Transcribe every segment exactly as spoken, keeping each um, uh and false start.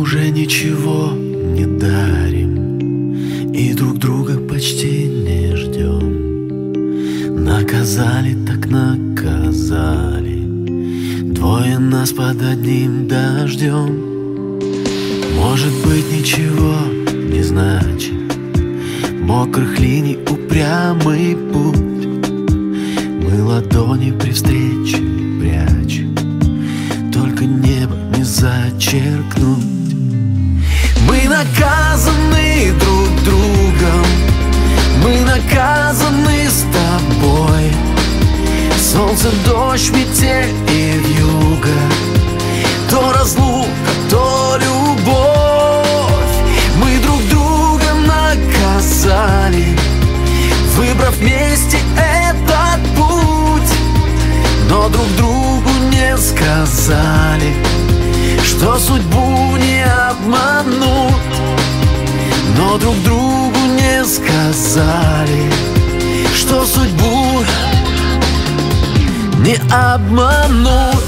уже ничего не дарим и друг друга почти не ждем. Наказали, так наказали, двое нас под одним дождем. Может быть, ничего не значит мокрых линий упрямый путь. Мы ладони при встрече прячем, только небо не зачеркнуть. Мы наказаны друг другом, мы наказаны с тобой. Солнце, дождь, метель и вьюга, то разлука, то любовь. Мы друг друга наказали, выбрав вместе этот путь. Но друг другу не сказали, что судьбу не обманут. Но друг другу не сказали, что судьбу не обманут.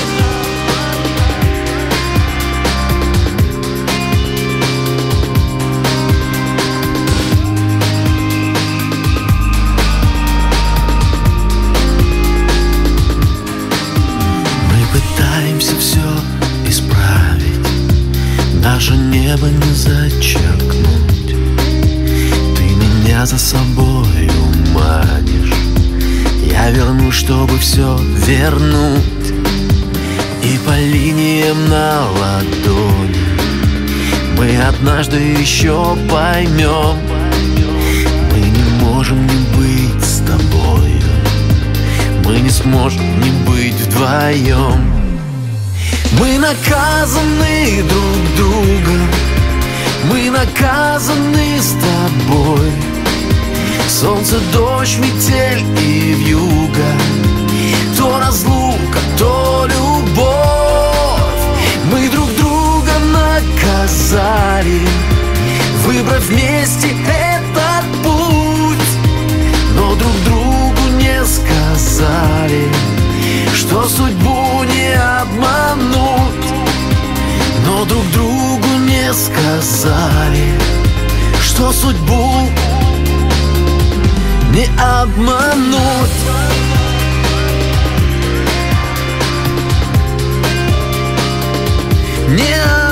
Пытаемся все исправить, наше небо не зачеркнуть. Ты меня за собой манишь, я вернусь, чтобы все вернуть. И по линиям на ладони мы однажды еще поймем, мы не можем не быть с тобою, мы не сможем не быть вдвоем. Мы наказаны друг другом, мы наказаны с тобой. Солнце, дождь, метель и вьюга, то разлука, то любовь. Мы друг друга наказали, выбрав вместе этот путь. Но друг другу не сказали, что судьбу не обманут. Но друг другу не сказали, что судьбу не обманут. Не